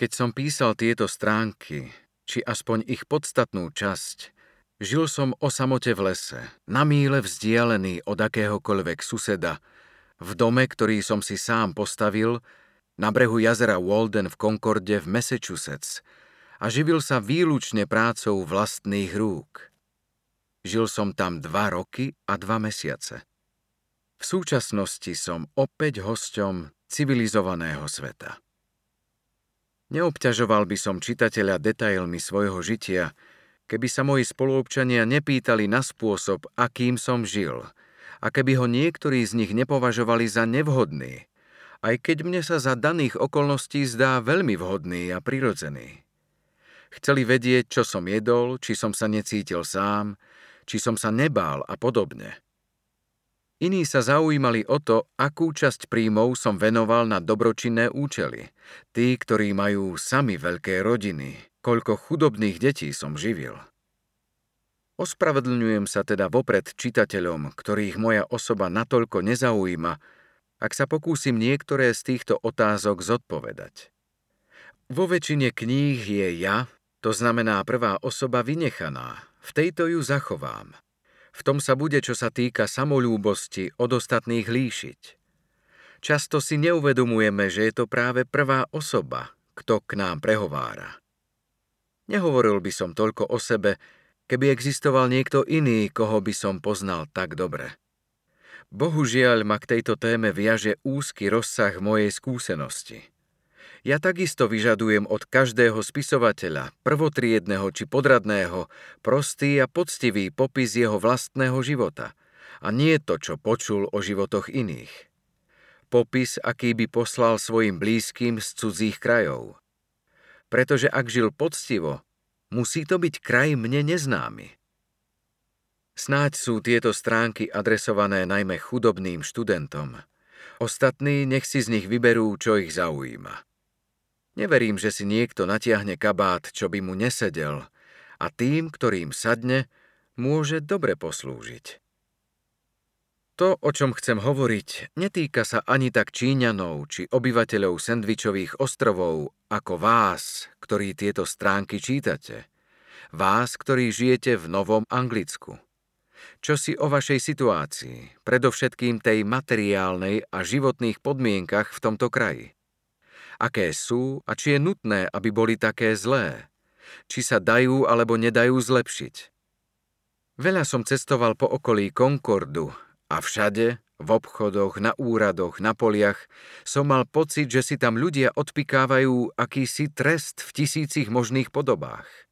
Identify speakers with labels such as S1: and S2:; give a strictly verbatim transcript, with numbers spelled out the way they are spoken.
S1: Keď som písal tieto stránky, či aspoň ich podstatnú časť, žil som o samote v lese, na míle vzdialený od akéhokoľvek suseda, v dome, ktorý som si sám postavil, na brehu jazera Walden v Concorde v Massachusetts a živil sa výlučne prácou vlastných rúk. Žil som tam dva roky a dva mesiace. V súčasnosti som opäť hosťom civilizovaného sveta. Neobťažoval by som čitateľa detailmi svojho žitia, keby sa moji spoluobčania nepýtali na spôsob, akým som žil, a keby ho niektorí z nich nepovažovali za nevhodný, aj keď mne sa za daných okolností zdá veľmi vhodný a prirodzený. Chceli vedieť, čo som jedol, či som sa necítil sám, či som sa nebál a podobne. Iní sa zaujímali o to, akú časť príjmov som venoval na dobročinné účely. Tí, ktorí majú sami veľké rodiny, koľko chudobných detí som živil. Ospravedlňujem sa teda vopred čitateľom, ktorých moja osoba natoľko nezaujíma, ak sa pokúsim niektoré z týchto otázok zodpovedať. Vo väčšine kníh je ja, to znamená prvá osoba, vynechaná. V tejto ju zachovám. V tom sa bude, čo sa týka samolúbosti, od ostatných líšiť. Často si neuvedomujeme, že je to práve prvá osoba, kto k nám prehovára. Nehovoril by som toľko o sebe, keby existoval niekto iný, koho by som poznal tak dobre. Bohužiaľ ma k tejto téme viaže úzky rozsah mojej skúsenosti. Ja takisto vyžadujem od každého spisovateľa, prvotriedneho či podradného, prostý a poctivý popis jeho vlastného života, a nie to, čo počul o životoch iných. Popis, aký by poslal svojim blízkym z cudzích krajov. Pretože ak žil poctivo, musí to byť kraj mne neznámy. Snáď sú tieto stránky adresované najmä chudobným študentom. Ostatní nech si z nich vyberú, čo ich zaujíma. Neverím, že si niekto natiahne kabát, čo by mu nesedel, a tým, ktorým sadne, môže dobre poslúžiť. To, o čom chcem hovoriť, netýka sa ani tak Číňanov či obyvateľov Sendvičových ostrovov, ako vás, ktorí tieto stránky čítate. Vás, ktorí žijete v Novom Anglicku. Čo si o vašej situácii, predovšetkým tej materiálnej a životných podmienkach v tomto kraji? Aké sú a či je nutné, aby boli také zlé? Či sa dajú alebo nedajú zlepšiť? Veľa som cestoval po okolí Concordu a všade, v obchodoch, na úradoch, na poliach, som mal pocit, že si tam ľudia odpikávajú akýsi trest v tisícich možných podobách.